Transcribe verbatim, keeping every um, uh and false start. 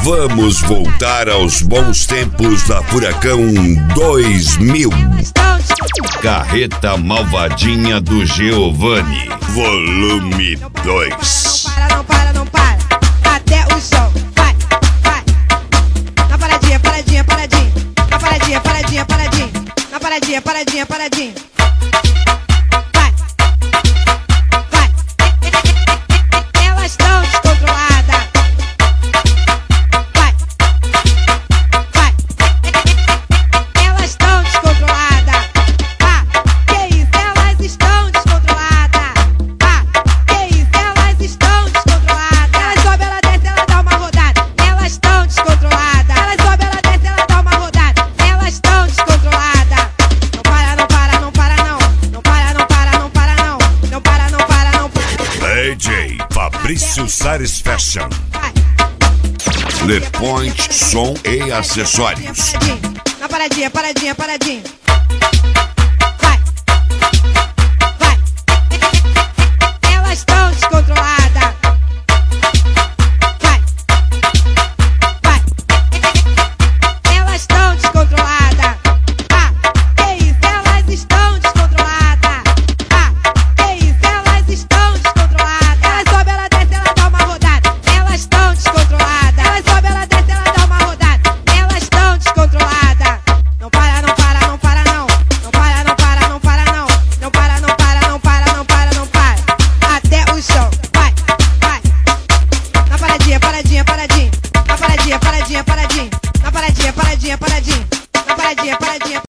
Vamos voltar aos bons tempos da Furacão dois mil. Carreta Malvadinha do Giovanni, volume dois. Não para, não para, não para, até o som. Vai, vai. Na paradinha, paradinha, paradinha. Na paradinha, paradinha, paradinha. Na paradinha, paradinha, paradinha. Vai, vai. Elas estão descontroladas. Vai, vai. Elas estão descontroladas. Ah, que isso? Elas estão descontroladas. Ah, que isso? Elas estão descontroladas. Ela sobe, ela desce, ela dá uma rodada. Elas estão descontroladas. Ela sobe, ela desce, ela dá uma rodada. Elas estão descontroladas. Não para, não para, não para não. Não para, não para, não para não. Não para, não para, não para. D J Fabrício Sares Fashion, Vai. Le Point Som e Acessórios. Na paradinha, paradinha, paradinha. Vai.